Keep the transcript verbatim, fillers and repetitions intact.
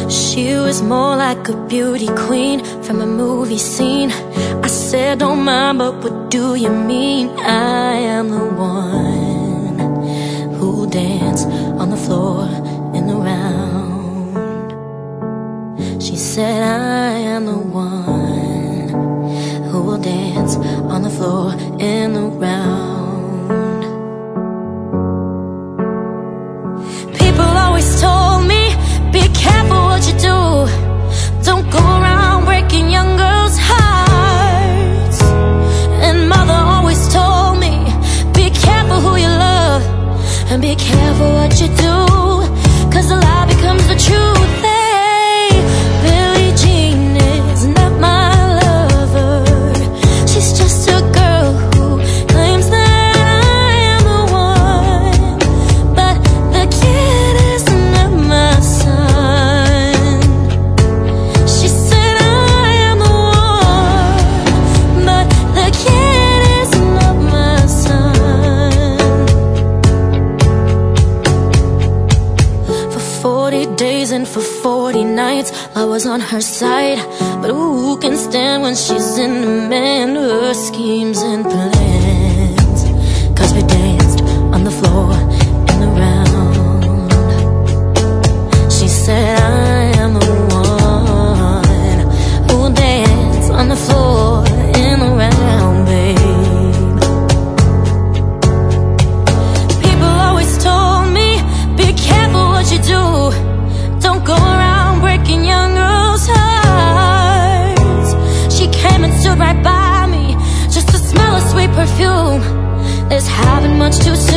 She was more like a beauty queen from a movie scene. I said, don't mind, but what do you mean? I am the one who'll dance on the floor in the round. She said, I am the one who will dance on the floor in the round. People always told me, be careful what you do. Don't go around breaking young girls' hearts. And mother always told me, be careful who you love, and be careful what you do, 'cause the lie becomes the truth. Hey, Billie Jean is not my lover. She's just a girl who claims that I am the one, but the kid is not my son. She said I am the one, but the kid is not my son. For forty days and for forty nights I was on her side, but who can stand when she's in demand? Her schemes and plans, 'cause we danced on the floor in the round. She said I am the one who'll dance on the floor in the round, babe. People always told me, be careful what you do. Don't go around breaking young girls' hearts. She came and stood right by me, just to smell a sweet perfume. This happened much too soon.